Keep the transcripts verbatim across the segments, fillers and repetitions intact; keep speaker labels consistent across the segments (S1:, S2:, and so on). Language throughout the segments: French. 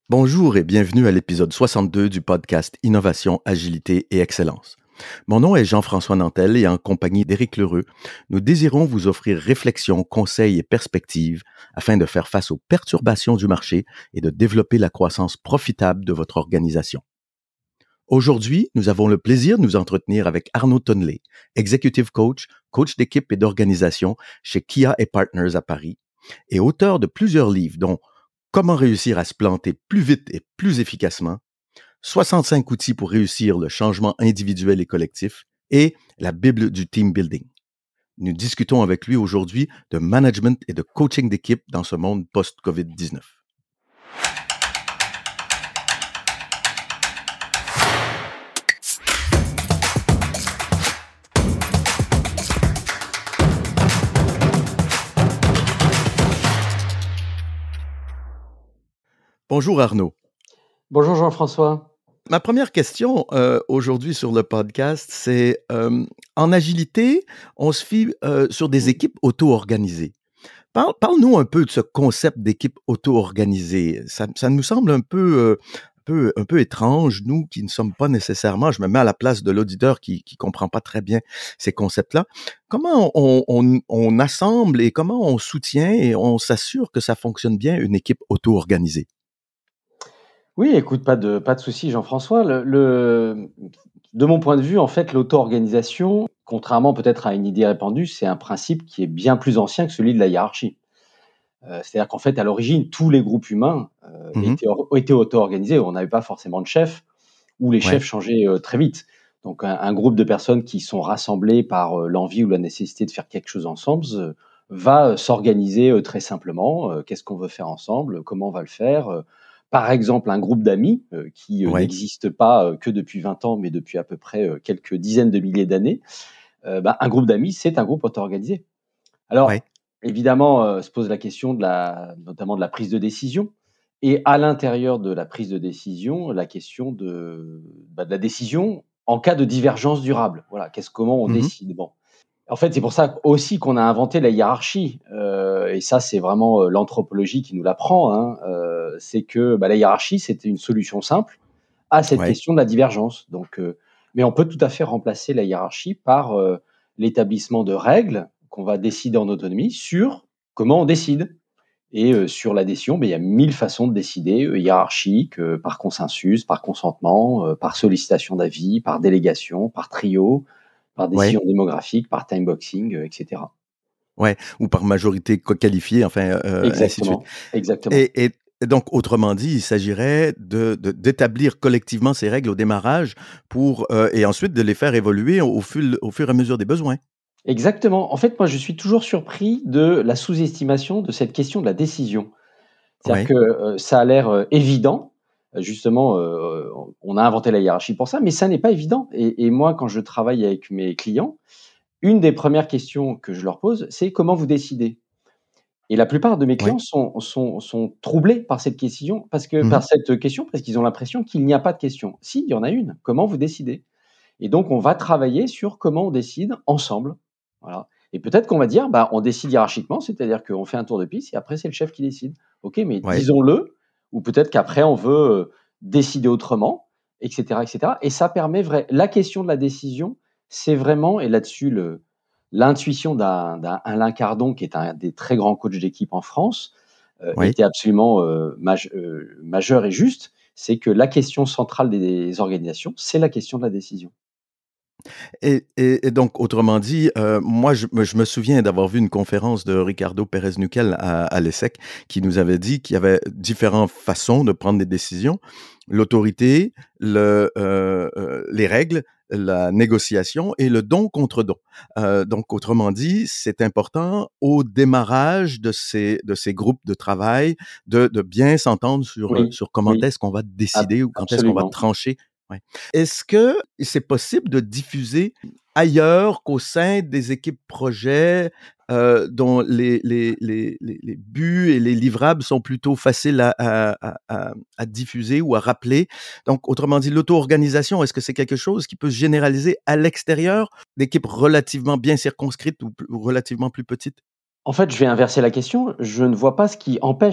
S1: Bonjour et bienvenue à l'épisode soixante-deux du podcast Innovation, Agilité et Excellence. Mon nom est Jean-François Nantel et en compagnie d'Éric Lheureux, nous désirons vous offrir réflexions, conseils et perspectives afin de faire face aux perturbations du marché et de développer la croissance profitable de votre organisation. Aujourd'hui, nous avons le plaisir de nous entretenir avec Arnaud Tonelé, Executive Coach, coach d'équipe et d'organisation chez Kia et Partners à Paris et auteur de plusieurs livres dont Comment réussir à se planter plus vite et plus efficacement, soixante-cinq outils pour réussir le changement individuel et collectif et la Bible du team building. Nous discutons avec lui aujourd'hui de management et de coaching d'équipe dans ce monde post-covid dix-neuf. Bonjour Arnaud.
S2: Bonjour Jean-François.
S1: Ma première question euh, aujourd'hui sur le podcast, c'est euh, en agilité, on se fie euh, sur des équipes auto-organisées. Parle, parle-nous un peu de ce concept d'équipe auto-organisée. Ça, ça nous semble un peu, euh, un peu, un peu étrange, nous qui ne sommes pas nécessairement, je me mets à la place de l'auditeur qui ne comprend pas très bien ces concepts-là. Comment on, on, on assemble et comment on soutient et on s'assure que ça fonctionne bien une équipe auto-organisée?
S2: Oui, écoute, pas de, pas de souci, Jean-François. Le, le- de mon point de vue, en fait, l'auto-organisation, contrairement peut-être à une idée répandue, c'est un principe qui est bien plus ancien que celui de la hiérarchie. Euh, c'est-à-dire qu'en fait, à l'origine, tous les groupes humains euh,
S1: Mhm.
S2: étaient, or- étaient auto-organisés. On n'avait pas forcément de chef, ou les
S1: Ouais.
S2: chefs changeaient euh, très vite. Donc, un, un groupe de personnes qui sont rassemblées par euh, l'envie ou la nécessité de faire quelque chose ensemble euh, va euh, s'organiser euh, très simplement. Euh, qu'est-ce qu'on veut faire ensemble? Comment on va le faire? Euh, Par exemple, un groupe d'amis euh, qui euh,
S1: Ouais.
S2: n'existe pas euh, que depuis vingt ans, mais depuis à peu près euh, quelques dizaines de milliers d'années. Euh, bah, un groupe d'amis, c'est un groupe auto-organisé.
S1: Ouais.
S2: Alors, évidemment, euh, se pose la question de la, notamment de la prise de décision. Et à l'intérieur de la prise de décision, la question de, bah, de la décision en cas de divergence durable. Voilà, qu'est-ce, comment on
S1: Mhm.
S2: décide? Bon. En fait, c'est pour ça aussi qu'on a inventé la hiérarchie. Euh, et ça, c'est vraiment euh, l'anthropologie qui nous l'apprend. Hein. Euh, c'est que bah, la hiérarchie, c'était une solution simple à cette
S1: Ouais.
S2: question de la divergence. Donc, euh, mais on peut tout à fait remplacer la hiérarchie par euh, l'établissement de règles qu'on va décider en autonomie sur comment on décide. Et euh, sur la décision, ben, il y a mille façons de décider, euh, hiérarchique, euh, par consensus, par consentement, euh, par sollicitation d'avis, par délégation, par trio, par
S1: Ouais.
S2: décision démographique, par time boxing, euh, et cetera.
S1: Ouais, ou par majorité co- qualifiée, enfin, euh, ainsi de suite.
S2: Exactement, exactement.
S1: Et, et- et donc, autrement dit, il s'agirait de, de- d'établir collectivement ces règles au démarrage pour, euh, et ensuite de les faire évoluer au, au fur, au fur et à mesure des besoins.
S2: Exactement. En fait, moi, je suis toujours surpris de la sous-estimation de cette question de la décision. C'est-à-dire
S1: Ouais,
S2: que euh, ça a l'air euh, évident. Euh, Justement, euh, on a inventé la hiérarchie pour ça, mais ça n'est pas évident. Et, et moi, quand je travaille avec mes clients, une des premières questions que je leur pose, c'est comment vous décidez? Et la plupart de mes
S1: ouais.
S2: clients sont, sont, sont troublés par cette question, parce que
S1: Mhm.
S2: par cette question, parce qu'ils ont l'impression qu'il n'y a pas de question. Si, il y en a une. Comment vous décidez? Et donc, on va travailler sur comment on décide ensemble. Voilà. Et peut-être qu'on va dire, bah, on décide hiérarchiquement, c'est-à-dire qu'on fait un tour de piste et après, c'est le chef qui décide. OK, mais
S1: Ouais.
S2: disons-le, ou peut-être qu'après, on veut euh, décider autrement, et cetera, et cetera. Et ça permet vrai. La question de la décision, c'est vraiment, et là-dessus, le, l'intuition d'un, d'un Alain Cardon, qui est un des très grands coachs d'équipe en France, euh,
S1: Ouais.
S2: était absolument euh, maj- euh, majeur et juste. C'est que la question centrale des organisations, c'est la question de la décision.
S1: Et, et- et donc, autrement dit, euh, moi, je, me je me souviens d'avoir vu une conférence de Ricardo Pérez-Nuquel à, à l'ESSEC qui nous avait dit qu'il y avait différentes façons de prendre des décisions. L'autorité, le, euh, euh, les règles, la négociation et le don contre don. Euh, donc, autrement dit, c'est important au démarrage de ces, de ces groupes de travail de, de bien s'entendre sur, euh,
S2: Oui,
S1: sur comment
S2: oui,
S1: est-ce qu'on va
S2: ab
S1: décider ou quand est-ce qu'on va
S2: absolument.
S1: trancher. Ouais. Est-ce que c'est possible de diffuser ailleurs qu'au sein des équipes projets euh, dont les, les, les, les, les buts et les livrables sont plutôt faciles à, à, à, à diffuser ou à rappeler? Donc, autrement dit, l'auto-organisation, est-ce que c'est quelque chose qui peut se généraliser à l'extérieur d'équipes relativement bien circonscrites ou, ou relativement plus petites?
S2: En fait, je vais inverser la question. Je ne vois pas ce qui empêche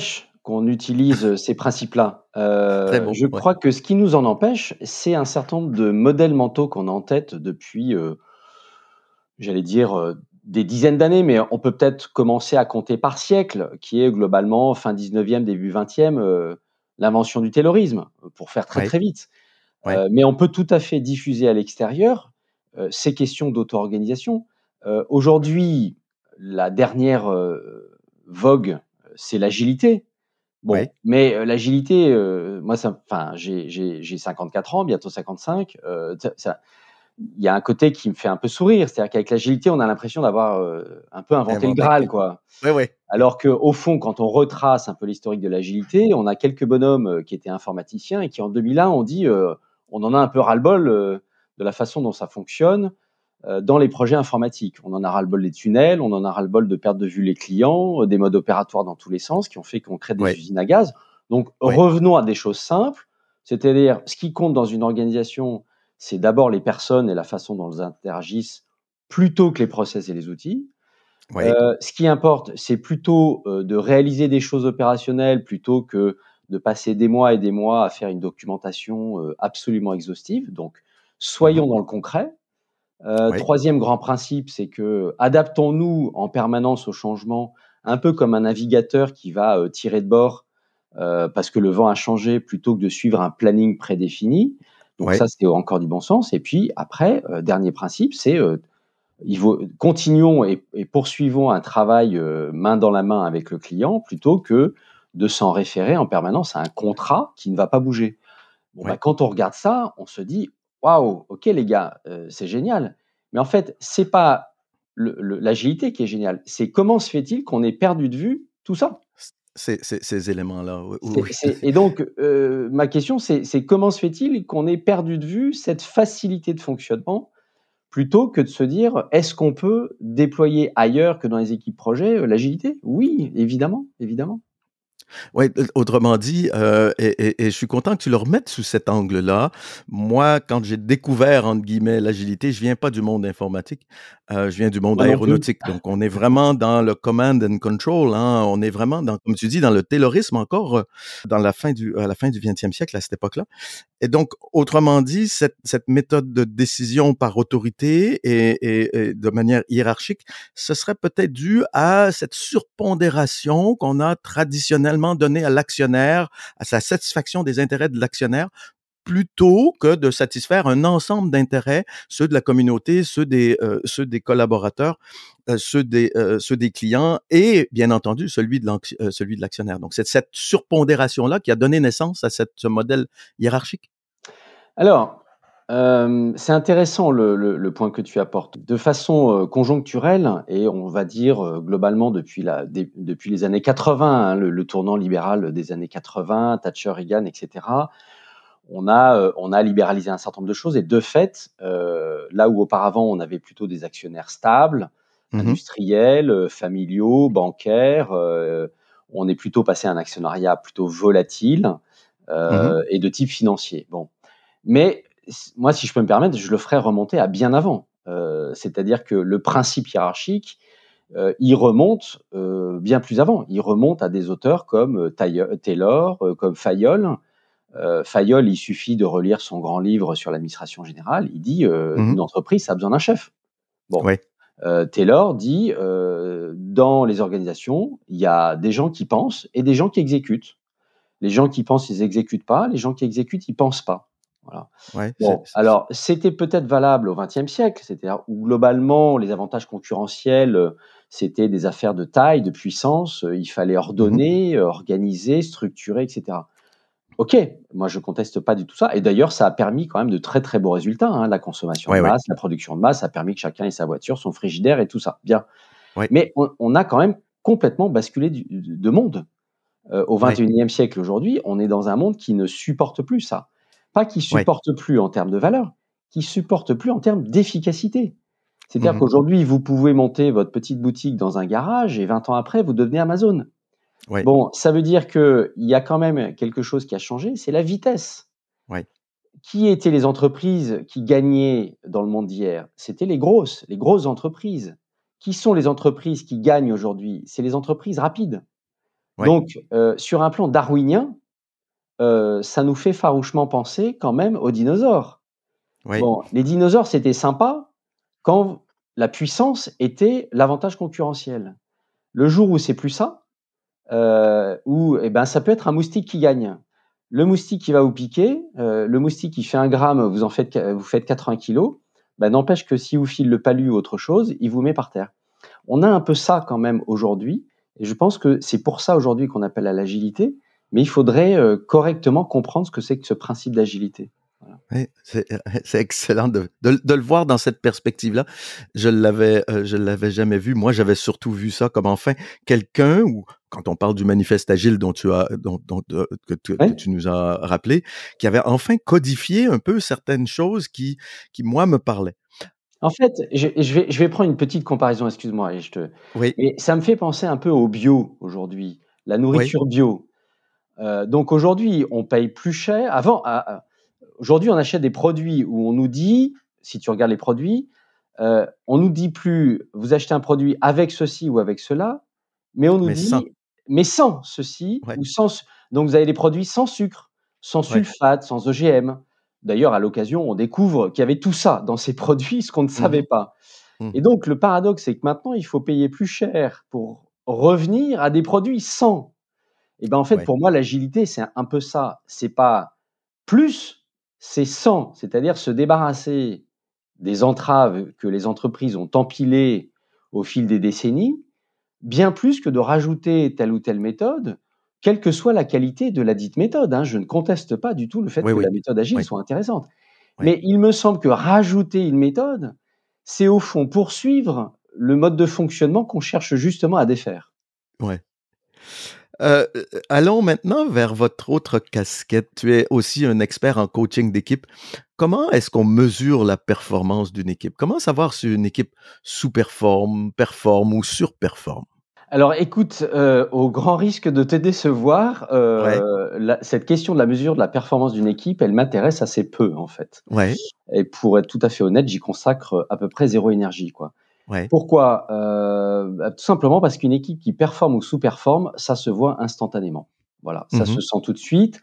S2: qu'on utilise ces principes-là.
S1: Très
S2: Heu,
S1: bon,
S2: je
S1: ouais.
S2: crois que ce qui nous en empêche, c'est un certain nombre de modèles mentaux qu'on a en tête depuis, heu, j'allais dire, heu, des dizaines d'années, mais on peut peut-être commencer à compter par siècle, qui est globalement fin dix-neuvième, début vingtième, heu, l'invention du taylorisme, pour faire très,
S1: Ouais,
S2: très vite.
S1: ouais,
S2: Heu, mais on peut tout à fait diffuser à l'extérieur, heu, ces questions d'auto-organisation. Heu, aujourd'hui, la dernière, heu, vogue, c'est l'agilité. Bon,
S1: ouais,
S2: mais heu, l'agilité, heu, moi ça enfin j'ai j'ai j'ai cinquante-quatre ans, bientôt cinquante-cinq, heu, ça ça il y a un côté qui me fait un peu sourire. C'est-à-dire qu'avec l'agilité, on a l'impression d'avoir, heu, un peu inventé le
S1: inventé
S2: Graal,
S1: quel
S2: quoi.
S1: ouais, ouais, ouais,
S2: Alors qu'au fond, quand on retrace un peu l'historique de l'agilité, on a quelques bonhommes, heu, qui étaient informaticiens et qui en deux mille un ont dit, heu: «On en a un peu ras-le-bol, heu, de la façon dont ça fonctionne, heu, dans les projets informatiques. On en a ras-le-bol des tunnels, on en a ras-le-bol de perdre de vue les clients, heu, des modes opératoires dans tous les sens qui ont fait qu'on crée des
S1: ouais,
S2: usines à gaz. Donc
S1: ouais,
S2: revenons à des choses simples, c'est-à-dire ce qui compte dans une organisation, c'est d'abord les personnes et la façon dont elles interagissent plutôt que les process et les outils.
S1: ouais,
S2: Heu, ce qui importe, c'est plutôt, heu, de réaliser des choses opérationnelles plutôt que de passer des mois et des mois à faire une documentation, heu, absolument exhaustive. Donc
S1: mmh
S2: soyons dans le concret. Heu,
S1: ouais,
S2: troisième grand principe, c'est que adaptons-nous en permanence au changement, un peu comme un navigateur qui va, heu, tirer de bord, heu, parce que le vent a changé plutôt que de suivre un planning prédéfini. Donc
S1: ouais,
S2: ça, c'est encore du bon sens et puis après, heu, dernier principe, c'est, heu, il vaut continuons et et poursuivons un travail, heu, main dans la main avec le client plutôt que de s'en référer en permanence à un contrat qui ne va pas bouger. Bon, bah,
S1: ouais.
S2: quand on regarde ça, on se dit: «Waouh, OK les gars, heu, c'est génial». Mais en fait, c'est pas le le l'agilité qui est géniale, c'est comment se fait-il qu'on ait perdu de vue tout ça?
S1: C ces ces ces éléments-là, oui, oui,
S2: C'est
S1: oui.
S2: c'est et donc heu, ma question c'est c'est comment se fait-il qu'on ait perdu de vue cette facilité de fonctionnement? Plutôt que de se dire: «Est-ce qu'on peut déployer ailleurs que dans les équipes projets, heu, l'agilité?» Oui, évidemment, évidemment.
S1: Ouais, heu, autrement dit, heu et et et je suis content que tu le remettes sous cet angle-là. Moi, quand j'ai «découvert» entre guillemets l'agilité, je viens pas du monde informatique, heu, je viens du monde
S2: Moi non plus.
S1: aéronautique. Donc on est vraiment dans le command and control, hein. On est vraiment dans, comme tu dis, dans le taylorisme encore, heu, dans la fin du à la fin du vingtième siècle, à cette époque-là. Et donc, autrement dit, cette, cette méthode de décision par autorité et, et- et de manière hiérarchique, ce serait peut-être dû à cette surpondération qu'on a traditionnellement donnée à l'actionnaire, à sa satisfaction des intérêts de l'actionnaire, plutôt que de satisfaire un ensemble d'intérêts, ceux de la communauté, ceux des, euh, ceux des collaborateurs, euh, ceux, des, euh, ceux des clients et, bien entendu, celui de l'anx- euh, celui de l'actionnaire. Donc, c'est cette surpondération-là qui a donné naissance à cette, ce modèle hiérarchique.
S2: Alors, hem, c'est intéressant le le le point que tu apportes. De façon, heu, conjoncturelle et on va dire, heu, globalement depuis la dé depuis les années quatre-vingts, hein, le le tournant libéral des années quatre-vingts, Thatcher, Reagan et cetera. On a, heu, on a libéralisé un certain nombre de choses et de fait, heu, là où auparavant on avait plutôt des actionnaires stables,
S1: Mhm.
S2: industriels, heu, familiaux, bancaires, heu, on est plutôt passé à un actionnariat plutôt volatile,
S1: Mhm.
S2: heu et de type financier. Bon, mais s moi, si je peux me permettre, je le ferais remonter à bien avant. Heu, c'est-à-dire que le principe hiérarchique, heu, il remonte, heu, bien plus avant. Il remonte à des auteurs comme, heu, Taille Taylor, heu, comme Fayol. Heu, Fayol, il suffit de relire son grand livre sur l'administration générale. Il dit, heu:
S1: Mhm.
S2: «Une entreprise, ça a besoin d'un chef». Bon,
S1: Ouais.
S2: heu, Taylor dit, heu: «Dans les organisations, il y a des gens qui pensent et des gens qui exécutent. Les gens qui pensent, ils exécutent pas. Les gens qui exécutent, ils pensent pas». Voilà.
S1: Ouais. C'est,
S2: Bon,
S1: c'est- c'est-
S2: alors c'était peut-être valable au vingtième siècle, c'est-à-dire où globalement les avantages concurrentiels, heu, c'était des affaires de taille, de puissance, heu, il fallait
S1: Mhm.
S2: ordonner, heu, organiser, structurer et cetera. OK, moi je conteste pas du tout ça et d'ailleurs ça a permis quand même de très, très beaux résultats, hein. La consommation de
S1: Ouais, ouais.
S2: masse, la production de masse, ça a permis que chacun ait sa voiture, son frigidaire et tout ça, bien.
S1: Ouais.
S2: Mais on on a quand même complètement basculé du de monde. Heu, au
S1: Ouais.
S2: vingt et unième siècle aujourd'hui, on est dans un monde qui ne supporte plus ça. Pas qui
S1: Ouais.
S2: supporte plus en termes de valeur, qui supporte plus en termes d'efficacité. C'est-à-dire
S1: Mhm.
S2: qu'aujourd'hui, vous pouvez monter votre petite boutique dans un garage et vingt ans après, vous devenez Amazon.
S1: Ouais.
S2: Bon, ça veut dire qu'il y a quand même quelque chose qui a changé, c'est la vitesse.
S1: Ouais.
S2: Qui étaient les entreprises qui gagnaient dans le monde d'hier? C'était les grosses, les grosses entreprises. Qui sont les entreprises qui gagnent aujourd'hui? C'est les entreprises rapides.
S1: Ouais.
S2: Donc, heu, sur un plan darwinien, heu, ça nous fait farouchement penser quand même aux dinosaures.
S1: Ouais.
S2: Bon, les dinosaures, c'était sympa quand la puissance était l'avantage concurrentiel. Le jour où c'est plus ça, heu, où et ben, ça peut être un moustique qui gagne. Le moustique qui va vous piquer, heu, le moustique qui fait un gramme, vous en faites vous faites quatre-vingts kilogrammes, bah, n'empêche que si vous file le palu ou autre chose, il vous met par terre. On a un peu ça quand même aujourd'hui et je pense que c'est pour ça aujourd'hui qu'on appelle à l'agilité, mais il faudrait, heu, correctement comprendre ce que c'est que ce principe d'agilité. Voilà.
S1: Ouais, c'est, heu, c'est excellent de de l de le voir dans cette perspective-là. Je l'avais, heu, je l'avais jamais vu. Moi, j'avais surtout vu ça comme enfin quelqu'un ou quand on parle du manifeste agile dont tu as dont dont, heu, que tu que
S2: Ouais.
S1: tu nous as rappelé, qui avait enfin codifié un peu certaines choses qui qui moi me parlaient.
S2: En fait, je je vais je vais prendre une petite comparaison, excuse-moi et je te
S1: Oui,
S2: mais ça me fait penser un peu au bio aujourd'hui, la
S1: oui,
S2: nourriture bio. Heu, donc aujourd'hui, on paye plus cher. Avant, a a aujourd'hui, on achète des produits où on nous dit, si tu regardes les produits, heu, on nous dit plus: «Vous achetez un produit avec ceci ou avec cela», mais on nous
S1: mais sans.
S2: dit: «Mais sans ceci
S1: Ouais,
S2: ou sans ce», donc vous avez des produits sans sucre, sans
S1: ouais.
S2: sulfate, sans O G M. D'ailleurs, à l'occasion, on découvre qu'il y avait tout ça dans ces produits, ce qu'on ne
S1: Mmh
S2: savait
S1: mh.
S2: pas. Et
S1: Mmh.
S2: donc le paradoxe, c'est que maintenant, il faut payer plus cher pour revenir à des produits sans. Et ben, en fait,
S1: Ouais.
S2: pour moi, l'agilité, c'est un peu ça. C'est pas plus, c'est sans. C'est-à-dire se débarrasser des entraves que les entreprises ont empilées au fil des décennies, bien plus que de rajouter telle ou telle méthode, quelle que soit la qualité de la dite méthode, hein. Je ne conteste pas du tout le fait
S1: Oui,
S2: que la
S1: oui.
S2: méthode agile
S1: Oui,
S2: soit intéressante.
S1: oui,
S2: Mais il me semble que rajouter une méthode, c'est au fond poursuivre le mode de fonctionnement qu'on cherche justement à défaire.
S1: ouais. Heu, heu, allons maintenant vers votre autre casquette. Tu es aussi un expert en coaching d'équipe. Comment est-ce qu'on mesure la performance d'une équipe? Comment savoir si une équipe sous-performe, performe ou surperforme?
S2: Alors écoute, heu, au grand risque de te décevoir,
S1: Ouais,
S2: heu, la cette question de la mesure de la performance d'une équipe, elle m'intéresse assez peu, en fait.
S1: ouais,
S2: Et pour être tout à fait honnête, j'y consacre à peu près zéro énergie, quoi.
S1: ouais.
S2: Pourquoi? Heu, bah, tout simplement parce qu'une équipe qui performe ou sous-performe, ça se voit instantanément. Voilà, ça
S1: Mmh
S2: se
S1: mh.
S2: sent tout de suite.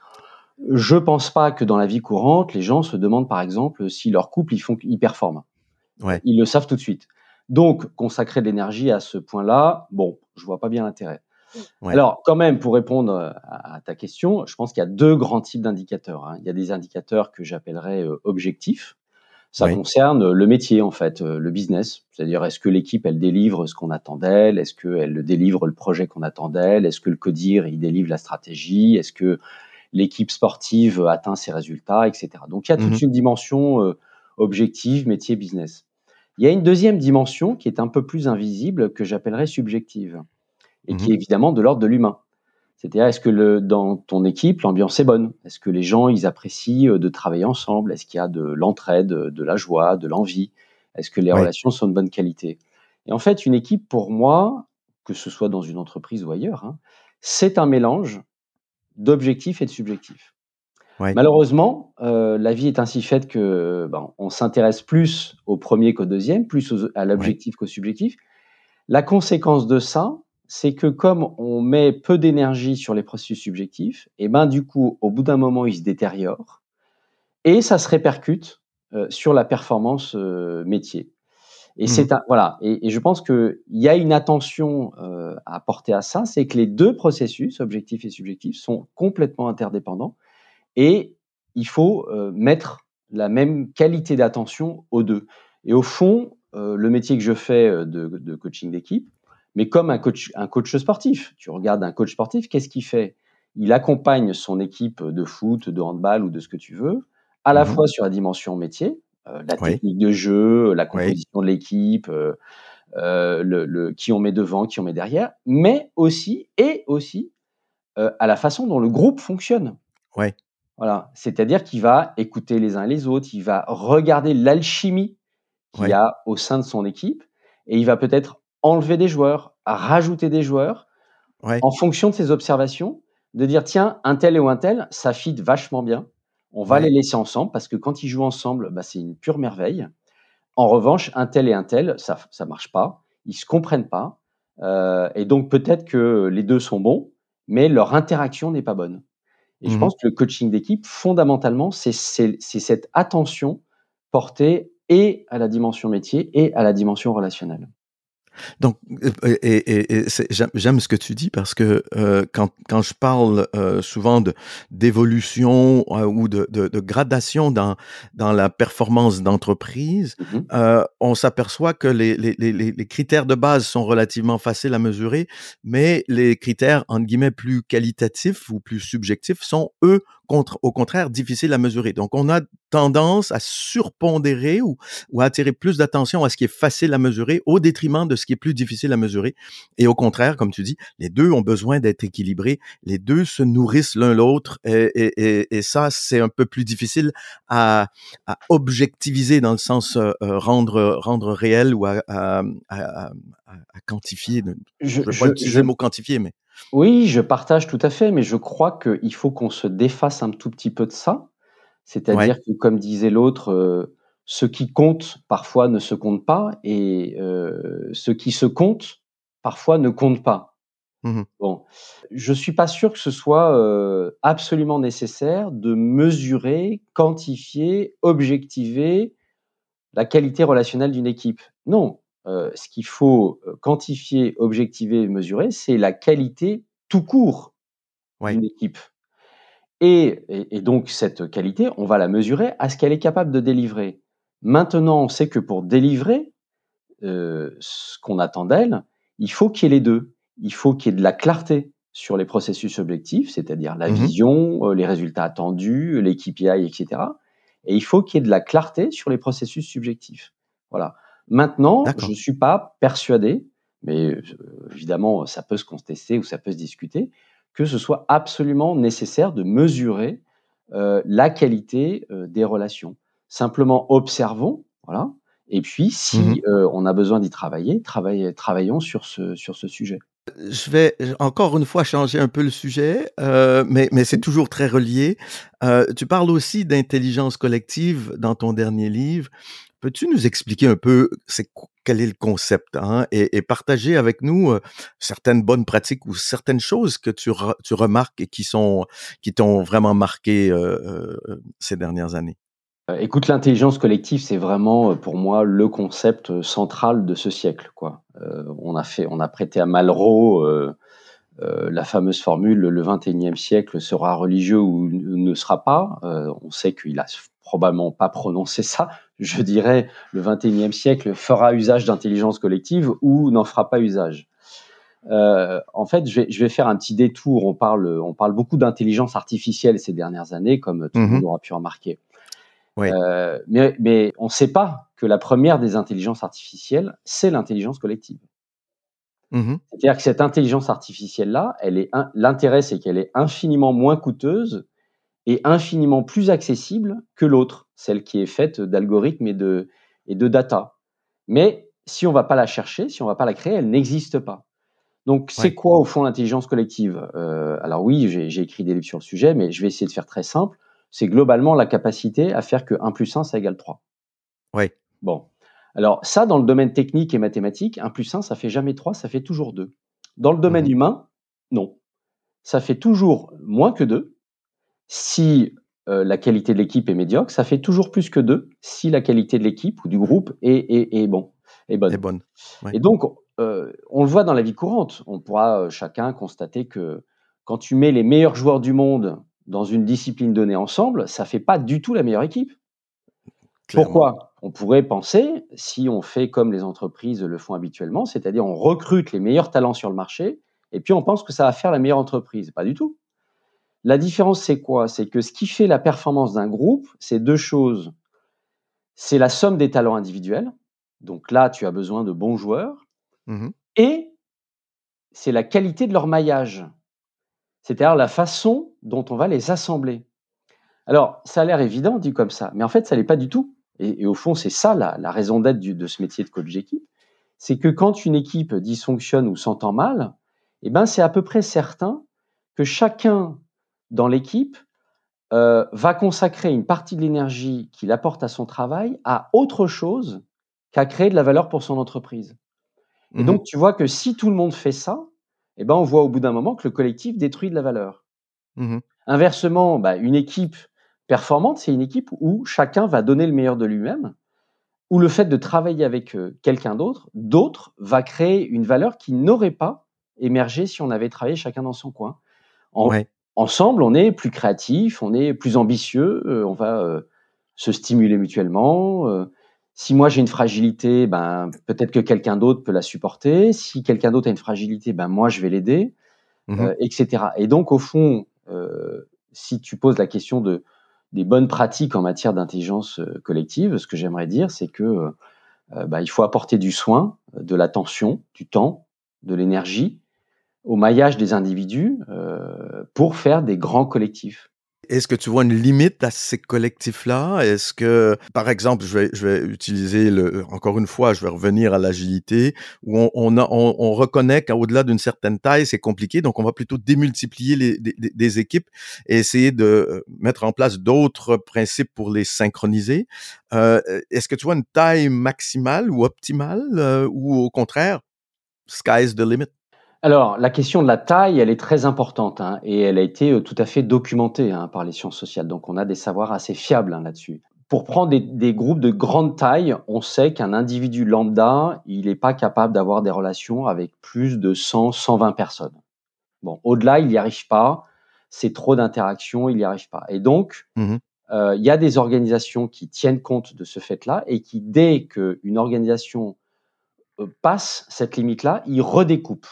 S2: Je pense pas que dans la vie courante, les gens se demandent, par exemple, si leur couple, ils font ils performent. Heu,
S1: Ouais,
S2: ils le savent tout de suite. Donc consacrer de l'énergie à ce point-là, bon, je vois pas bien l'intérêt.
S1: ouais.
S2: Alors quand même, pour répondre, heu, à à ta question, je pense qu'il y a deux grands types d'indicateurs, hein. Il y a des indicateurs que j'appellerais, heu, objectifs. Ça
S1: Oui.
S2: concerne le métier en fait, heu, le business. C'est-à-dire est-ce que l'équipe elle délivre ce qu'on attend d'elle? Est-ce qu'elle délivre le projet qu'on attend d'elle? Est-ce que le codir il délivre la stratégie? Est-ce que l'équipe sportive atteint ses résultats? Et cetera. Donc il y a
S1: Mmh
S2: toute
S1: mh.
S2: une dimension, heu, objective, métier, business. Il y a une deuxième dimension qui est un peu plus invisible, que j'appellerais subjective et
S1: Mmh
S2: qui
S1: mh.
S2: est évidemment de l'ordre de l'humain. C'est-à-dire, est-ce que le dans ton équipe, l'ambiance est bonne? Est-ce que les gens, ils apprécient, heu, de travailler ensemble? Est-ce qu'il y a de l'entraide, de la joie, de l'envie? Est-ce que les
S1: Ouais,
S2: relations sont de bonne qualité? Et en fait, une équipe pour moi, que ce soit dans une entreprise ou ailleurs, hein, c'est un mélange d'objectifs et de subjectifs.
S1: ouais.
S2: Malheureusement, heu, la vie est ainsi faite que, ben, on s'intéresse plus au premier qu'au deuxième, plus aux à
S1: Ouais.
S2: l'objectif qu'au subjectif. La conséquence de ça, c'est que comme on met peu d'énergie sur les processus subjectifs, et ben, du coup, au bout d'un moment, ils se détériorent et ça se répercute, heu, sur la performance, heu, métier. Et
S1: Mmh mh.
S2: c'est un voilà, et et je pense qu'il y a une attention, heu, à porter à ça, c'est que les deux processus, objectif et subjectif, sont complètement interdépendants et il faut, heu, mettre la même qualité d'attention aux deux. Et au fond, heu, le métier que je fais, heu, de de coaching d'équipe, mais comme un coach un coach sportif. Tu regardes un coach sportif, qu'est-ce qu'il fait? Il accompagne son équipe de foot, de handball ou de ce que tu veux, à la
S1: Mmh mh.
S2: fois sur la dimension métier, heu, la
S1: Ouais,
S2: technique de jeu, la
S1: ouais,
S2: composition de l'équipe, heu heu, le le qui on met devant, qui on met derrière, mais aussi et aussi, heu, à la façon dont le groupe fonctionne.
S1: ouais,
S2: Voilà, c'est-à-dire qu'il va écouter les uns et les autres, il va regarder l'alchimie qu'il y
S1: ouais,
S2: a au sein de son équipe et il va peut-être enlever des joueurs, rajouter des joueurs
S1: ouais,
S2: en fonction de ses observations, de dire: «Tiens, un tel ou un tel, ça fit vachement bien. On va les
S1: ouais,
S2: laisser ensemble parce que quand ils jouent ensemble, bah, c'est une pure merveille. En revanche, un tel et un tel, ça ça marche pas, ils se comprennent pas, heu et donc peut-être que les deux sont bons, mais leur interaction n'est pas bonne. Et je
S1: Mmh.
S2: pense que le coaching d'équipe, fondamentalement, c'est c'est c'est cette attention portée et à la dimension métier et à la dimension relationnelle.
S1: Donc, heu, et et et c'est j'aime j'aime ce que tu dis parce que, heu, quand quand je parle, heu, souvent de d'évolution, heu, ou de de de gradation dans dans la performance d'entreprise,
S2: Mmh mh.
S1: heu, on s'aperçoit que les les les les les critères de base sont relativement faciles à mesurer, mais les critères, entre guillemets, «plus qualitatifs» ou plus subjectifs sont, eux, contre au contraire, difficiles à mesurer. Donc on a tendance à surpondérer ou ou à attirer plus d'attention à ce qui est facile à mesurer au détriment de ce qui est plus difficile à mesurer. Et au contraire, comme tu dis, les deux ont besoin d'être équilibrés, les deux se nourrissent l'un l'autre et, et, et, et ça, c'est un peu plus difficile à, à objectiviser dans le sens euh, rendre, rendre réel ou à, à, à, à, à quantifier. Je
S2: Je
S1: ne veux pas
S2: je
S1: utiliser
S2: je
S1: le mot quantifier, mais
S2: oui, je partage tout à fait, mais je crois qu'il faut qu'on se défasse un tout petit peu de ça.
S1: ouais.
S2: C'est-à-dire que comme disait l'autre, heu, ce qui compte parfois ne se compte pas et heu, ce qui se compte parfois ne compte pas.
S1: Mhm.
S2: Bon, je suis pas sûr que ce soit, heu, absolument nécessaire de mesurer, quantifier, objectiver la qualité relationnelle d'une équipe. Non, heu, ce qu'il faut, heu, quantifier, objectiver et mesurer, c'est la qualité tout court
S1: Ouais.
S2: d'une équipe. Et et et donc cette qualité, on va la mesurer à ce qu'elle est capable de délivrer. Maintenant, on sait que pour délivrer, heu, ce qu'on attend d'elle, il faut qu'il y ait les deux. Il faut qu'il y ait de la clarté sur les processus objectifs, c'est-à-dire la
S1: Mhm.
S2: vision, heu, les résultats attendus, les K P I et cetera, et il faut qu'il y ait de la clarté sur les processus subjectifs. Voilà. Maintenant, je
S1: D'accord.
S2: ne suis pas persuadé, mais, heu, évidemment, ça peut se contester ou ça peut se discuter, que ce soit absolument nécessaire de mesurer, heu, la qualité, heu, des relations. Simplement observons, voilà, et puis
S1: Mhm.
S2: si, heu, on a besoin d'y travailler, travaille travaillons sur ce sur ce sujet.
S1: Je vais encore une fois changer un peu le sujet, heu, mais mais c'est
S2: Mmh.
S1: toujours très relié. Heu, tu parles aussi d'intelligence collective dans ton dernier livre. Peux-tu nous expliquer un peu c'est q quel est le concept, hein? Et et partager avec nous, heu, certaines bonnes pratiques ou certaines choses que tu re tu remarques et qui sont qui t'ont vraiment marqué, heu heu, ces dernières années?
S2: Heu, écoute, l'intelligence collective, c'est vraiment, heu, pour moi, le concept, heu, central de ce siècle, quoi. Heu, on a fait on a prêté à Malraux, heu heu, la fameuse formule: «Le vingt et unième siècle sera religieux ou ne ne sera pas». Heu, on sait qu'il a s probablement pas prononcé ça. Je dirais: «Le vingt et unième siècle fera usage d'intelligence collective ou n'en fera pas usage». Heu, en fait, je vais je vais faire un petit détour. On parle, on parle beaucoup d'intelligence artificielle ces dernières années, comme tout le monde
S1: Mmh.
S2: aura pu remarquer.
S1: Oui.
S2: Heu, mais mais on ne sait pas que la première des intelligences artificielles, c'est l'intelligence collective.
S1: Mmh.
S2: C'est-à-dire que cette intelligence artificielle-là, elle est in l'intérêt, c'est qu'elle est infiniment moins coûteuse et infiniment plus accessible que l'autre, celle qui est faite d'algorithmes et de et de data. Mais si on ne va pas la chercher, si on ne va pas la créer, elle n'existe pas. Donc c'est
S1: Ouais.
S2: quoi au fond l'intelligence collective? Heu, alors oui, j'ai j'ai écrit des livres sur le sujet, mais je vais essayer de faire très simple. C'est globalement la capacité à faire que un plus un ça égale trois.
S1: Ouais.
S2: Bon, alors ça, dans le domaine technique et mathématique, un plus un ça fait jamais trois, ça fait toujours deux. Dans le domaine
S1: Mmh.
S2: humain, non, ça fait toujours moins que deux. Si, heu, la qualité de l'équipe est médiocre, ça fait toujours plus que deux si la qualité de l'équipe ou du groupe est est est bon est
S1: Est
S2: bonne.
S1: bonne. Ouais.
S2: Et donc, heu, on le voit dans la vie courante. On pourra, heu, chacun constater que quand tu mets les meilleurs joueurs du monde dans une discipline donnée ensemble, ça fait pas du tout la meilleure équipe.
S1: Clairement.
S2: Pourquoi? On pourrait penser, si on fait comme les entreprises le font habituellement, c'est-à-dire on recrute les meilleurs talents sur le marché et puis on pense que ça va faire la meilleure entreprise. Pas du tout. La différence, c'est quoi? C'est que ce qui fait la performance d'un groupe, c'est deux choses. C'est la somme des talents individuels, donc là, tu as besoin de bons joueurs,
S1: Mmh.
S2: et c'est la qualité de leur maillage, c'est-à-dire la façon dont on va les assembler. Alors, ça a l'air évident dit comme ça, mais en fait, ça l'est pas du tout. Et, et au fond, c'est ça la, la raison d'être du- de ce métier de coach d'équipe. C'est que quand une équipe dysfonctionne ou s'entend mal, eh ben, c'est à peu près certain que chacun dans l'équipe euh, va consacrer une partie de l'énergie qu'il apporte à son travail à autre chose qu'à créer de la valeur pour son entreprise. Et
S1: Mmh.
S2: donc, tu vois que si tout le monde fait ça, eh ben, on voit au bout d'un moment que le collectif détruit de la valeur.
S1: Mmh.
S2: Inversement, bah, une équipe performante, c'est une équipe où chacun va donner le meilleur de lui-même, où le fait de travailler avec, heu, quelqu'un d'autre d'autre va créer une valeur qui n'aurait pas émergé si on avait travaillé chacun dans son coin. En
S1: Ouais.
S2: Ensemble, on est plus créatif, on est plus ambitieux, heu, on va, heu, se stimuler mutuellement, heu. Si moi j'ai une fragilité, ben, peut-être que quelqu'un d'autre peut la supporter. Si quelqu'un d'autre a une fragilité, ben, moi je vais l'aider,
S1: Mmh.
S2: heu, et cetera et donc au fond, heu, si tu poses la question de des bonnes pratiques en matière d'intelligence, heu, collective, ce que j'aimerais dire, c'est que, heu heu, bah, il faut apporter du soin, de l'attention, du temps, de l'énergie au maillage des individus, heu, pour faire des grands collectifs.
S1: Est-ce que tu vois une limite à ces collectifs-là? Est-ce que, par exemple, je vais je vais utiliser le encore une fois, je vais revenir à l'agilité où on on a on on reconnaît qu'au-delà d'une certaine taille, c'est compliqué, donc on va plutôt démultiplier les des des des équipes et essayer de, heu, mettre en place d'autres principes pour les synchroniser. Heu, est-ce que tu vois une taille maximale ou optimale, heu, ou au contraire, sky's the limit?
S2: Alors, la question de la taille, elle est très importante, hein, et elle a été, heu, tout à fait documentée, hein, par les sciences sociales, donc on a des savoirs assez fiables, hein, là-dessus. Pour prendre des des groupes de grande taille, on sait qu'un individu lambda, il est pas capable d'avoir des relations avec plus de cent cent vingt personnes. Bon, au-delà, il n'y arrive pas, c'est trop d'interactions, il n'y arrive pas et donc
S1: Mmh.
S2: Heu, il y a des organisations qui tiennent compte de ce fait-là et qui, dès qu'une organisation, heu, passe cette limite-là, ils redécoupent.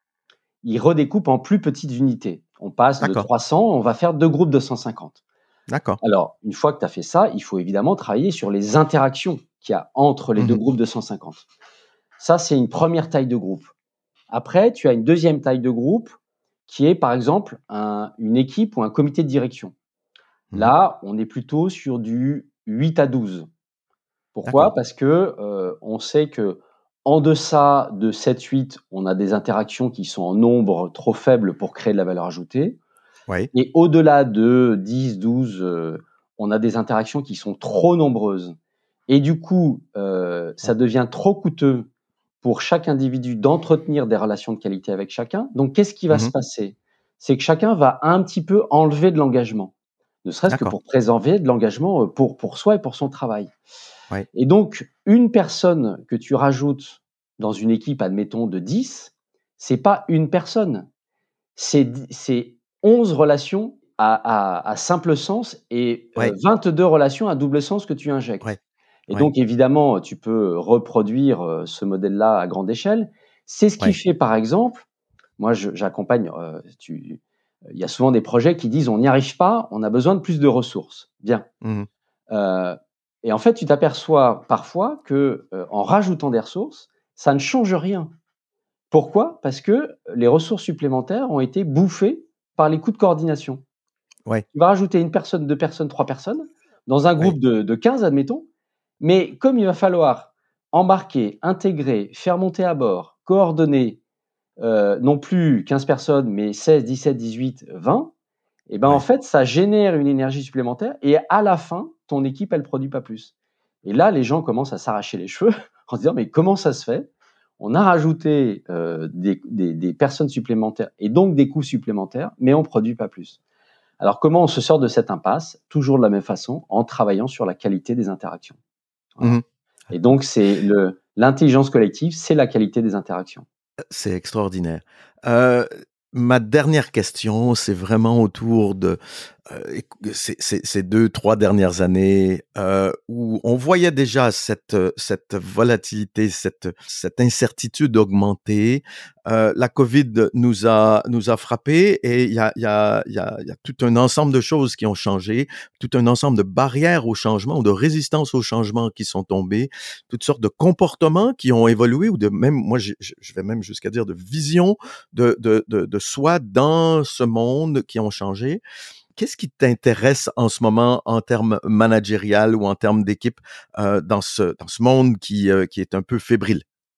S2: Ils redécoupent en plus petites unités. On passe de
S1: D'accord,
S2: trois cents, on va faire deux groupes de cent cinquante.
S1: d'accord.
S2: Alors, une fois que tu as fait ça, il faut évidemment travailler sur les interactions qu'il y a entre les deux
S1: Mmh.
S2: groupes de cent cinquante. Ça, c'est une première taille de groupe. Après, tu as une deuxième taille de groupe qui est, par exemple, un une équipe ou un comité de direction.
S1: Mmh.
S2: Là, on est plutôt sur du huit à douze. Pourquoi?
S1: D'accord.
S2: Parce que, heu, on sait qu'en deçà de sept huit, on a des interactions qui sont en nombre trop faible pour créer de la valeur ajoutée
S1: Oui.
S2: et au-delà de dix douze, heu, on a des interactions qui sont trop nombreuses et du coup, heu, ça devient trop coûteux pour chaque individu d'entretenir des relations de qualité avec chacun. Donc qu'est-ce qui va se
S1: Mmh.
S2: passer? C'est que chacun va un petit peu enlever de l'engagement, ne serait-ce que
S1: D'accord.
S2: pour préserver de l'engagement, heu, pour pour soi et pour son travail.
S1: Oui.
S2: Et donc, une personne que tu rajoutes dans une équipe, admettons, de dix, c'est pas une personne, c'est d c'est onze relations à à à simple sens et heu,
S1: Ouais,
S2: vingt-deux relations à double sens que tu
S1: ouais,
S2: injectes. Et
S1: ouais,
S2: donc évidemment, tu peux reproduire, heu, ce modèle-là à grande échelle. C'est ce qui
S1: ouais.
S2: fait, par exemple, moi je j'accompagne, heu, tu il y a souvent des projets qui disent: «On n'y arrive pas, on a besoin de plus de ressources». Bien.
S1: Mmh.
S2: Heu et en fait, tu t'aperçois parfois que, heu, en rajoutant des ressources, ça ne change rien. Pourquoi? Parce que les ressources supplémentaires ont été bouffées par les coûts de coordination.
S1: Ouais,
S2: Tu vas rajouter une personne, deux personnes, trois personnes dans un
S1: ouais,
S2: groupe de de quinze, admettons, mais comme il va falloir embarquer, intégrer, faire monter à bord, coordonner, heu, non plus quinze personnes, mais seize, dix-sept, dix-huit, vingt, et ben, en
S1: ouais.
S2: fait, ça génère une énergie supplémentaire et à la fin, ton équipe, elle produit pas plus. Et là, les gens commencent à s'arracher les cheveux en se disant: «Mais comment ça se fait? On a rajouté, heu, des des des personnes supplémentaires et donc des coûts supplémentaires, mais on produit pas plus». Alors comment on se sort de cette impasse? Toujours de la même façon, en travaillant sur la qualité des interactions. Voilà.
S1: Mmh.
S2: Et donc c'est le l'intelligence collective, c'est la qualité des interactions.
S1: C'est extraordinaire. Heu, Ma dernière question, c'est vraiment autour de, heu, écou ces ces ces deux trois dernières années, heu, où on voyait déjà cette, heu, cette volatilité, cette cette incertitude augmenter. Heu, la covid nous a nous a frappés et il y a il y a il y a il y a tout un ensemble de choses qui ont changé, tout un ensemble de barrières au changement ou de résistance au changement qui sont tombées, toutes sortes de comportements qui ont évolué ou de même moi je je je vais même jusqu'à dire de vision de de de de soi dans ce monde qui ont changé. Qu'est-ce qui t'intéresse en ce moment en termes managérial ou en termes d'équipe, heu, dans ce dans ce monde qui, heu, qui est un peu fébrile?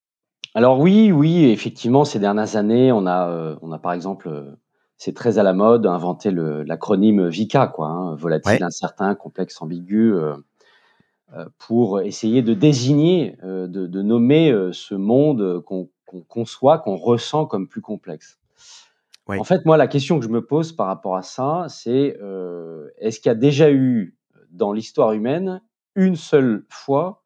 S2: Alors oui, oui, effectivement, ces dernières années, on a, heu, on a par exemple, heu, c'est très à la mode, inventé le l'acronyme VICA quoi, hein, volatile,
S1: Ouais.
S2: incertain, complexe, ambigu, heu heu, pour essayer de désigner, heu, de de nommer, heu, ce monde, heu, qu'on qu'on conçoit, qu'on ressent comme plus complexe.
S1: Oui.
S2: En fait, moi, la question que je me pose par rapport à ça, c'est, heu, est-ce qu'il y a déjà eu, dans l'histoire humaine, une seule fois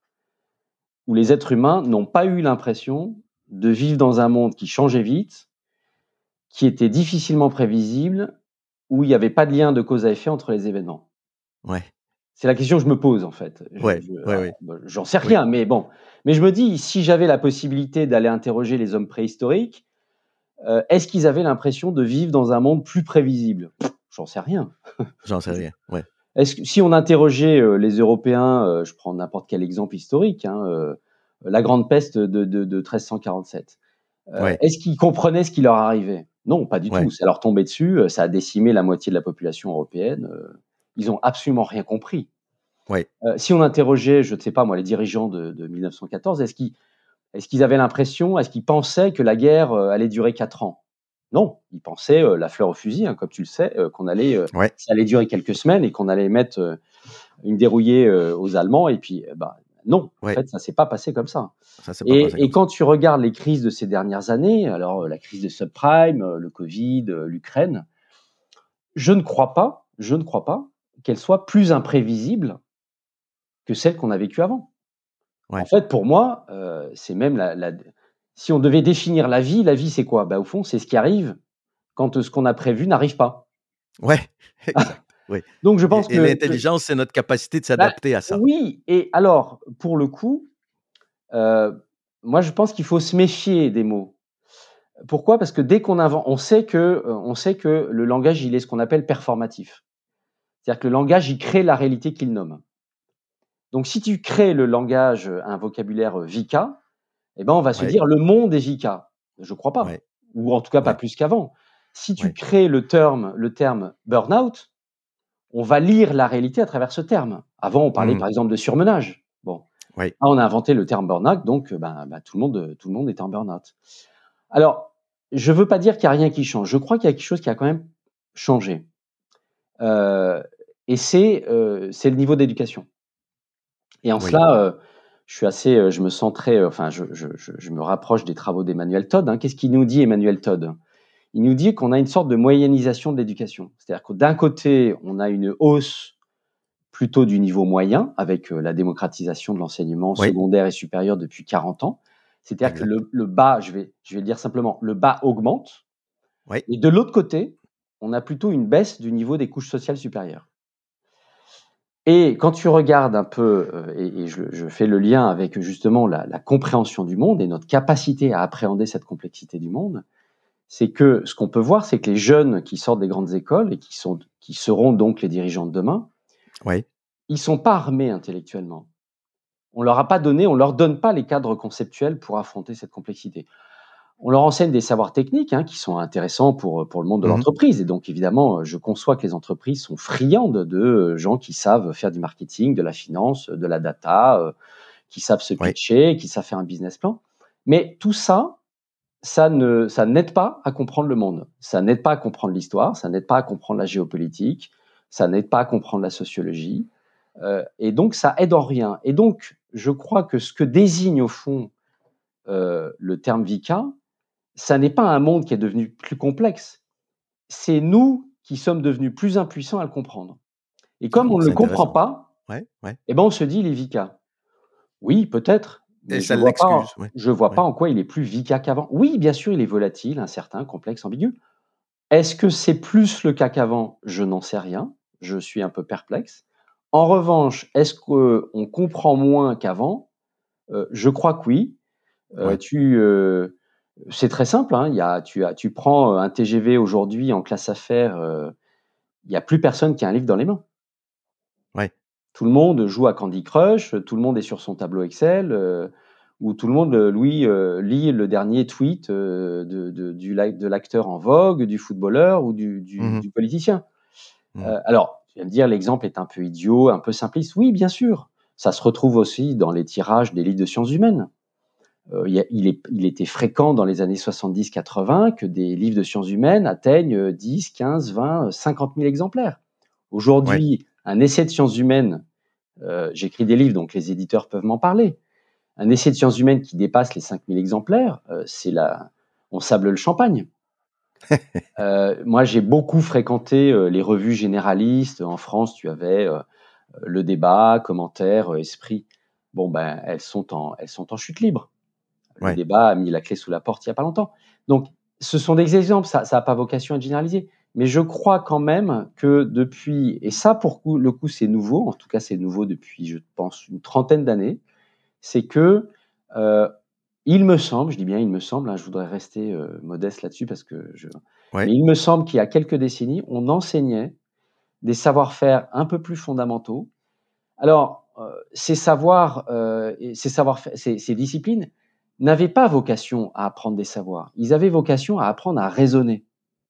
S2: où les êtres humains n'ont pas eu l'impression de vivre dans un monde qui changeait vite, qui était difficilement prévisible, où il y avait pas de lien de cause à effet entre les événements?
S1: Ouais.
S2: C'est la question que je me pose, en fait. Je
S1: Ouais.
S2: je
S1: Ouais,
S2: alors,
S1: ouais.
S2: bah, j'en sais
S1: Oui.
S2: rien, mais bon. Mais je me dis, si j'avais la possibilité d'aller interroger les hommes préhistoriques, heu, est-ce qu'ils avaient l'impression de vivre dans un monde plus prévisible? J'en sais rien.
S1: J'en sais rien. Ouais.
S2: Est-ce que si on interrogeait, heu, les Européens, heu, je prends n'importe quel exemple historique, hein, heu, la grande peste de de de treize cent quarante-sept, heu,
S1: Ouais.
S2: est-ce qu'ils comprenaient ce qui leur arrivait? Non, pas du tout.
S1: Ouais.
S2: Ça leur tombait dessus, heu, ça a décimé la moitié de la population européenne, heu, ils ont absolument rien compris.
S1: Ouais.
S2: Heu, si on interrogeait, je ne sais pas moi, les dirigeants de de mille neuf cent quatorze, est-ce qu'ils est-ce qu'ils avaient l'impression, est-ce qu'ils pensaient que la guerre, heu, allait durer quatre ans? Non, ils pensaient, heu, la fleur au fusil, hein, comme tu le sais, heu, qu'on allait, heu,
S1: Ouais.
S2: ça allait durer quelques semaines et qu'on allait mettre, heu, une dérouillée, heu, aux Allemands et puis, heu, bah, non, en
S1: Ouais.
S2: fait, ça s'est pas passé comme ça.
S1: Ça s'est pas passé
S2: Et et
S1: comme ça.
S2: quand tu regardes les crises de ces dernières années, alors, heu, la crise des subprimes, heu, le covid, heu, l'Ukraine, je ne crois pas je ne crois pas qu'elles soient plus imprévisibles que celles qu'on a vécues avant. En
S1: Ouais.
S2: fait, pour moi, heu, c'est même la la si on devait définir la vie, la vie, c'est quoi? Bah, au fond, c'est ce qui arrive quand, heu, ce qu'on a prévu n'arrive pas.
S1: Ouais. Exact. Oui.
S2: Donc je pense
S1: Et et
S2: que que
S1: l'intelligence, c'est notre capacité de
S2: bah,
S1: s'adapter à ça.
S2: oui et alors, pour le coup, heu, moi, je pense qu'il faut se méfier des mots. Pourquoi? Parce que dès qu'on invente on sait que, heu, on sait que le langage, il est ce qu'on appelle performatif. C'est-à-dire que le langage, il crée la réalité qu'il nomme. Donc si tu crées le langage, heu, un vocabulaire, heu, VICA, eh ben, on va se
S1: Ouais.
S2: dire: «Le monde est VICA». Je crois pas,
S1: Ouais.
S2: ou en tout cas pas
S1: Ouais.
S2: plus qu'avant. Si tu
S1: Ouais.
S2: crées le terme le terme burn-out, on va lire la réalité à travers ce terme. Avant, on parlait
S1: Mmh.
S2: par exemple de surmenage. Bon,
S1: Ouais.
S2: ah, on a inventé le terme burn-out, donc heu, ben ben, tout le monde, heu, tout le monde est en burn-out. Alors, je veux pas dire qu'il y a rien qui change. Je crois qu'il y a quelque chose qui a quand même changé, heu et c'est, heu, c'est le niveau d'éducation et en
S1: Oui.
S2: cela, heu, je suis assez, heu, je me sens très, heu, enfin, je je je je me rapproche des travaux d'Emmanuel Todd, hein. Qu'est-ce qu'il nous dit Emmanuel Todd? Il nous dit qu'on a une sorte de moyennisation de l'éducation. C'est-à-dire que d'un côté, on a une hausse plutôt du niveau moyen avec, heu, la démocratisation de l'enseignement
S1: Oui.
S2: secondaire et supérieur depuis quarante ans. C'est-à-dire que
S1: Exact.
S2: le le bas, je vais je vais le dire simplement, le bas augmente
S1: Oui.
S2: et de l'autre côté, on a plutôt une baisse du niveau des couches sociales supérieures. Et quand tu regardes un peu, heu et et je je fais le lien avec justement la la compréhension du monde et notre capacité à appréhender cette complexité du monde, c'est que ce qu'on peut voir, c'est que les jeunes qui sortent des grandes écoles et qui sont qui seront donc les dirigeants de demain,
S1: Oui.
S2: ils sont pas armés intellectuellement. On leur a pas donné on leur donne pas les cadres conceptuels pour affronter cette complexité. On leur enseigne des savoirs techniques, hein, qui sont intéressants pour, pour le monde de
S1: Mmh mh.
S2: l'entreprise et donc évidemment, heu, je conçois que les entreprises sont friandes de, heu, gens qui savent faire du marketing, de la finance, de la data, heu, qui savent se
S1: Ouais.
S2: pitcher, qui savent faire un business plan. Mais tout ça, ça ne ça n'aide pas à comprendre le monde. Ça n'aide pas à comprendre l'histoire, ça n'aide pas à comprendre la géopolitique, ça n'aide pas à comprendre la sociologie, heu et donc ça aide en rien et donc je crois que ce que désigne au fond, heu, le terme VICA, ça n'est pas un monde qui est devenu plus complexe, c'est nous qui sommes devenus plus impuissants à le comprendre et comme
S1: Ah,
S2: on ne le
S1: c'est
S2: comprend
S1: intéressant ça.
S2: pas,
S1: Ouais, ouais.
S2: eh ben, on se dit: «Il est VICA». Oui, peut-être,
S1: Et
S2: mais je
S1: ça
S2: vois
S1: l'excuse,
S2: pas
S1: ouais.
S2: je vois pas
S1: Ouais.
S2: en quoi il est plus VICA qu'avant. Oui, bien sûr, il est volatile, incertain, complexe, ambigu. Est-ce que c'est plus le cas qu'avant? Je n'en sais rien, je suis un peu perplexe. En revanche, est-ce qu'on comprend moins qu'avant? Heu, je crois que oui. Heu,
S1: Ouais.
S2: tu, heu, c'est très simple, hein, il y a tu as tu prends, un T G V aujourd'hui en classe affaires, heu, il y a plus personne qui a un livre dans les mains.
S1: Ouais.
S2: Tout le monde joue à Candy Crush, tout le monde est sur son tableau Excel, heu, ou tout le monde, heu, louis, heu, lit le dernier tweet, heu, de de du l'ac de l'acteur en vogue, du footballeur ou du
S1: Mmh
S2: du
S1: mh.
S2: du politicien.
S1: Mmh.
S2: Heu, alors, tu vas me dire l'exemple est un peu idiot, un peu simpliste. Oui, bien sûr, ça se retrouve aussi dans les tirages des livres de sciences humaines. Heu, il y a il est il était fréquent dans les années soixante-dix quatre-vingts que des livres de sciences humaines atteignent, heu, dix, quinze, vingt, heu, cinquante mille exemplaires.
S1: Ouais.
S2: Aujourd'hui, un essai de sciences humaines, heu, j'écris des livres, donc les éditeurs peuvent m'en parler. Un essai de sciences humaines qui dépasse les cinq mille exemplaires, heu, c'est la on sable le champagne. Heu, moi, j'ai beaucoup fréquenté, heu, les revues généralistes. En France, tu avais, heu, Le Débat, Commentaires, heu, Esprit. Bon, ben, elles sont en elles sont en chute libre. Le
S1: Ouais,
S2: Débat a mis la clé sous la porte il y a pas longtemps. Donc ce sont des exemples, ça ça a pas vocation à être généralisé. Mais je crois quand même que depuis et ça pour coup le coup, c'est nouveau, en tout cas, c'est nouveau depuis, je pense, une trentaine d'années, c'est que, heu, il me semble, je dis bien il me semble, hein, je voudrais rester, heu, modeste là-dessus parce que je
S1: ouais.
S2: mais il me semble qu'il y a quelques décennies, on enseignait des savoir-faire un peu plus fondamentaux. Alors, heu, ces savoirs, heu et ces savoir-fai ces ces disciplines n'avaient pas vocation à apprendre des savoirs. Ils avaient vocation à apprendre à raisonner.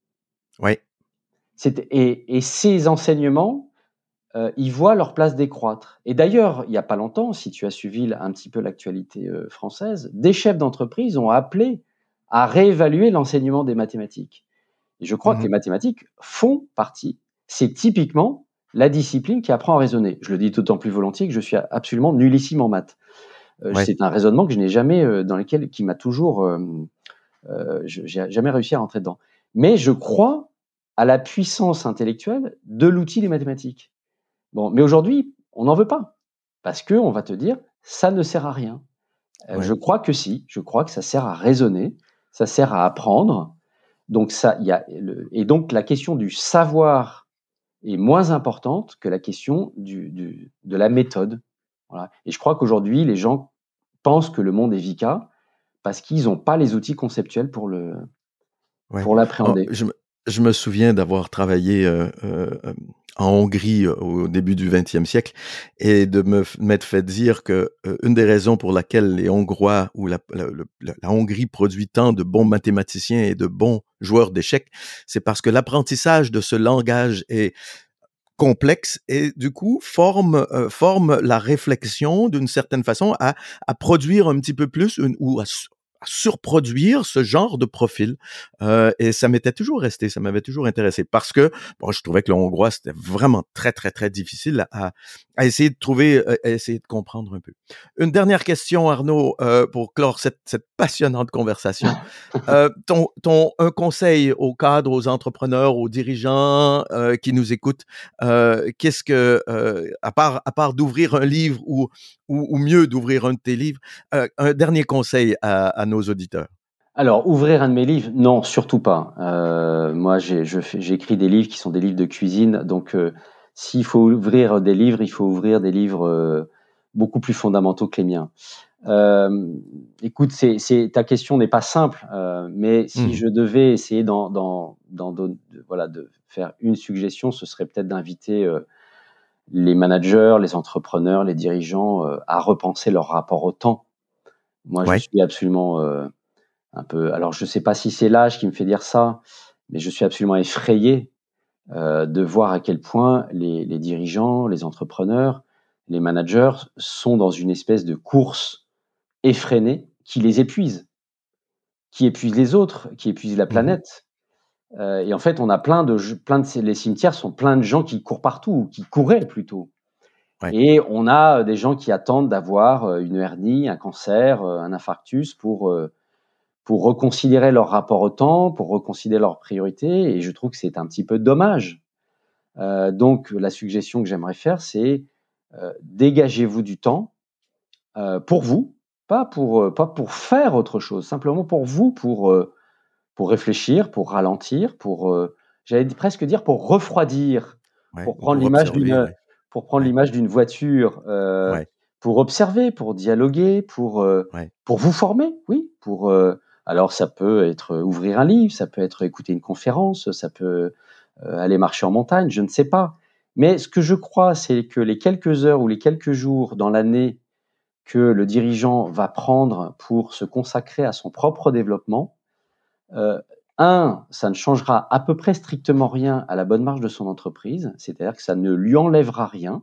S1: Ouais.
S2: C'était et et ces enseignements, heu, ils voient leur place décroître et d'ailleurs, il y a pas longtemps, si tu as suivi l un petit peu l'actualité, heu, française, des chefs d'entreprise ont appelé à réévaluer l'enseignement des mathématiques et je crois que les
S1: Mmh.
S2: mathématiques font partie c'est typiquement la discipline qui apprend à raisonner. Je le dis d'autant plus volontiers que je suis a absolument nullissime en maths. Heu,
S1: Ouais,
S2: c'est un raisonnement que je n'ai jamais, heu, dans lequel qui m'a toujours, hem, heu, je j'ai jamais réussi à rentrer dedans. Mais je crois à la puissance intellectuelle de l'outil des mathématiques. Bon, mais aujourd'hui, on n'en veut pas. Parce qu'on va te dire: «Ça ne sert à rien». Heu, je
S1: ouais.
S2: crois que si, je crois que ça sert à raisonner, ça sert à apprendre. Donc ça, il y a le et donc la question du savoir est moins importante que la question du du de la méthode. Voilà et je crois qu'aujourd'hui, les gens pensent que le monde est VICA parce qu'ils ont pas les outils conceptuels pour le
S1: Ouais.
S2: pour
S1: Oh,
S2: l'appréhender.
S1: je me je me souviens d'avoir travaillé, heu heu, hem, en Hongrie, heu, au début du vingtième siècle et de me f m'être fait dire que, heu, une des raisons pour laquelle les Hongrois ou la le le la la Hongrie produit tant de bons mathématiciens et de bons joueurs d'échecs, c'est parce que l'apprentissage de ce langage est complexe et du coup forme, heu, forme la réflexion d'une certaine façon à à produire un petit peu plus une ou à su à surproduire ce genre de profil, heu et ça m'était toujours resté, ça m'avait toujours intéressé parce que, bon, je trouvais que le hongrois, c'était vraiment très, très, très difficile à à essayer de trouver, heu, à essayer de comprendre un peu. Une dernière question Arnaud, heu, pour clore cette cette passionnante conversation. Heu, ton ton un conseil aux cadres, aux entrepreneurs, aux dirigeants, heu, qui nous écoutent, heu, qu'est-ce que, heu, à part à part d'ouvrir un livre ou ou ou mieux d'ouvrir un de tes livres, heu, un dernier conseil à à nos auditeurs?
S2: Alors, ouvrir un de mes livres, non, surtout pas. Heu, moi, j'ai je fais j'écris des livres qui sont des livres de cuisine, donc heu, s'il faut ouvrir des livres, il faut ouvrir des livres, heu, beaucoup plus fondamentaux que les miens. Hem, écoute, c'est c'est ta question n'est pas simple, heu, mais si
S1: Mmh.
S2: je devais essayer d'en d'en d'en don de voilà, de faire une suggestion, ce serait peut-être d'inviter, heu, les managers, les entrepreneurs, les dirigeants, heu, à repenser leur rapport au temps. Moi, je
S1: Ouais.
S2: suis absolument, heu, un peu alors je ne sais pas si c'est l'âge qui me fait dire ça, mais je suis absolument effrayé, heu, de voir à quel point les les dirigeants, les entrepreneurs, les managers sont dans une espèce de course effrénée qui les épuise, qui épuise les autres, qui épuise la
S1: Mmh.
S2: planète. Heu et en fait, on a plein de je plein de ces les cimetières sont pleins de gens qui courent partout ou qui couraient plutôt
S1: Ouais.
S2: et on a, heu, des gens qui attendent d'avoir, heu, une hernie, un cancer, heu, un infarctus pour, heu, pour reconsidérer leur rapport au temps, pour reconsidérer leurs priorités et je trouve que c'est un petit peu dommage. Heu, donc la suggestion que j'aimerais faire, c'est, heu, dégagez-vous du temps, heu, pour vous, pas pour, heu, pas pour faire autre chose, simplement pour vous, pour, heu, pour réfléchir, pour ralentir, pour, heu, j'allais d presque dire pour refroidir,
S1: Ouais.
S2: pour
S1: Ou
S2: prendre
S1: pour
S2: l'image
S1: observer,
S2: d'une,
S1: ouais.
S2: pour prendre
S1: Ouais.
S2: l'image d'une voiture, heu,
S1: Ouais.
S2: pour observer, pour dialoguer, pour, heu,
S1: Ouais.
S2: pour vous former, oui, pour, heu, alors ça peut être, heu, ouvrir un livre, ça peut être écouter une conférence, ça peut, heu, aller marcher en montagne, je ne sais pas. Mais ce que je crois, c'est que les quelques heures ou les quelques jours dans l'année que le dirigeant va prendre pour se consacrer à son propre développement, Heu, un, ça ne changera à peu près strictement rien à la bonne marche de son entreprise, c'est-à-dire que ça ne lui enlèvera rien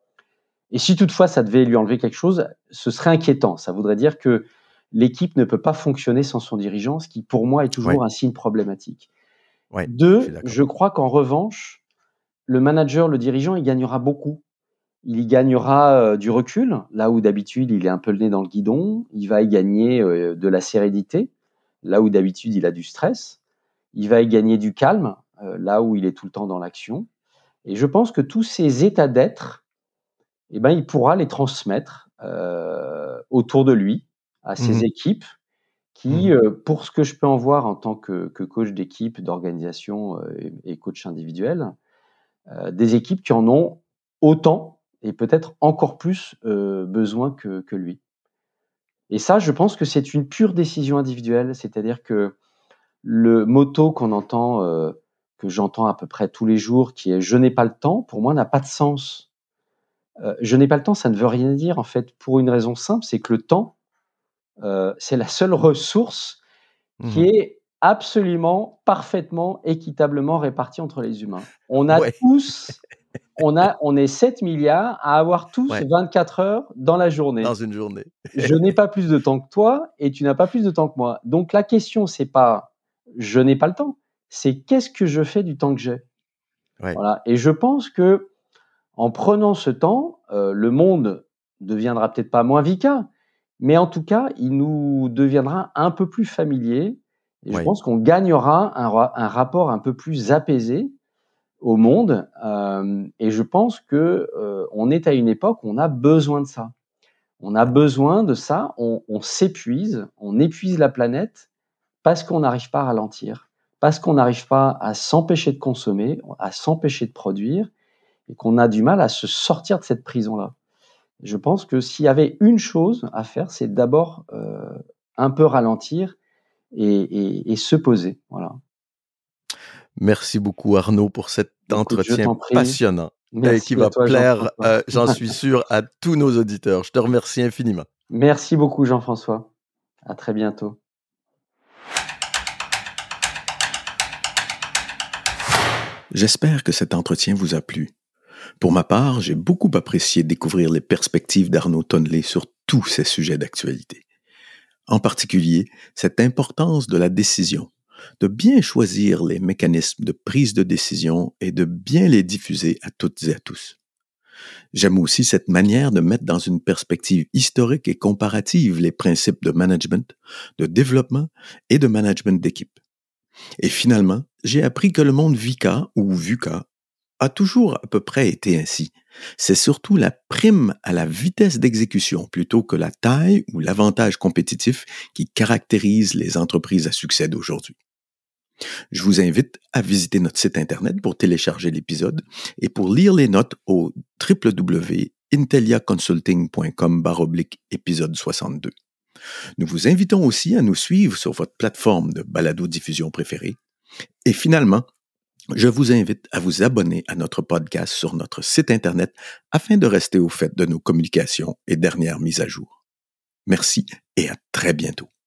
S2: et si toutefois ça devait lui enlever quelque chose, ce serait inquiétant. Ça voudrait dire que l'équipe ne peut pas fonctionner sans son dirigeant, ce qui pour moi est
S1: Ouais.
S2: toujours un signe problématique.
S1: Ouais. Je suis
S2: deux,
S1: d'accord.
S2: je crois qu'en revanche, le manager, le dirigeant, il gagnera beaucoup. Il y gagnera, heu, du recul, là où d'habitude il est un peu le nez dans le guidon. Il va y gagner, heu, de la sérénité, là où d'habitude il a du stress. il va y gagner du calme, euh, là où il est tout le temps dans l'action. Et je pense que tous ces états d'être, eh ben, il pourra les transmettre euh, autour de lui, à ses
S1: Mhm.
S2: équipes, qui,
S1: Mhm.
S2: euh, pour ce que je peux en voir en tant que, que coach d'équipe, d'organisation euh, et, et coach individuel, euh, des équipes qui en ont autant et peut-être encore plus euh, besoin que, que lui. Et ça, je pense que c'est une pure décision individuelle, c'est-à-dire que le motto qu'on entend, euh, que j'entends à peu près tous les jours, qui est « je n'ai pas le temps », pour moi n'a pas de sens. Euh, je n'ai pas le temps, ça ne veut rien dire en fait, pour une raison simple, c'est que le temps, euh, c'est la seule ressource qui
S1: Mhm.
S2: est absolument, parfaitement, équitablement répartie entre les humains. On a
S1: Ouais,
S2: tous, on a, on est sept milliards à avoir tous
S1: ouais,
S2: vingt-quatre heures dans la
S1: dans
S2: journée.
S1: une journée.
S2: Je n'ai pas plus de temps que toi et tu n'as pas plus de temps que moi. Donc la question, c'est pas je n'ai pas le temps, c'est qu'est-ce que je fais du temps que j'ai.
S1: Ouais,
S2: Voilà. Et je pense que en prenant ce temps, euh, le monde deviendra peut-être pas moins vica, mais en tout cas, il nous deviendra un peu plus familier. Et je
S1: ouais,
S2: pense qu'on gagnera un, ra- un rapport un peu plus apaisé au monde. Euh, et je pense que euh, on est à une époque où on a besoin de ça. On a
S1: ouais.
S2: besoin de ça. On, on s'épuise, on épuise la planète parce qu'on n'arrive pas à ralentir, parce qu'on n'arrive pas à s'empêcher de consommer, à s'empêcher de produire, et qu'on a du mal à se sortir de cette prison-là. Je pense que s'il y avait une chose à faire, c'est d'abord euh, un peu ralentir et, et- et se poser. Voilà.
S1: Merci beaucoup Arnaud pour cet
S2: Écoute, je
S1: entretien
S2: t'en prie.
S1: passionnant et qui
S2: Merci à
S1: va
S2: toi,
S1: plaire,
S2: Jean-François.
S1: euh, j'en suis sûr, à tous nos auditeurs. Je te remercie infiniment.
S2: Merci beaucoup, Jean-François. À très bientôt.
S1: J'espère que cet entretien vous a plu. Pour ma part, j'ai beaucoup apprécié découvrir les perspectives d'Arnaud Tonelé sur tous ces sujets d'actualité. En particulier, cette importance de la décision, de bien choisir les mécanismes de prise de décision et de bien les diffuser à toutes et à tous. J'aime aussi cette manière de mettre dans une perspective historique et comparative les principes de management, de développement et de management d'équipe. Et finalement, j'ai appris que le monde VUCA ou VUCA a toujours à peu près été ainsi. C'est surtout la prime à la vitesse d'exécution plutôt que la taille ou l'avantage compétitif qui caractérise les entreprises à succès d'aujourd'hui. Je vous invite à visiter notre site Internet pour télécharger l'épisode et pour lire les notes au w w w point intelia consulting point com baroblique épisode soixante-deux. Nous vous invitons aussi à nous suivre sur votre plateforme de balado-diffusion préférée. Et finalement, je vous invite à vous abonner à notre podcast sur notre site Internet afin de rester au fait de nos communications et dernières mises à jour. Merci et à très bientôt.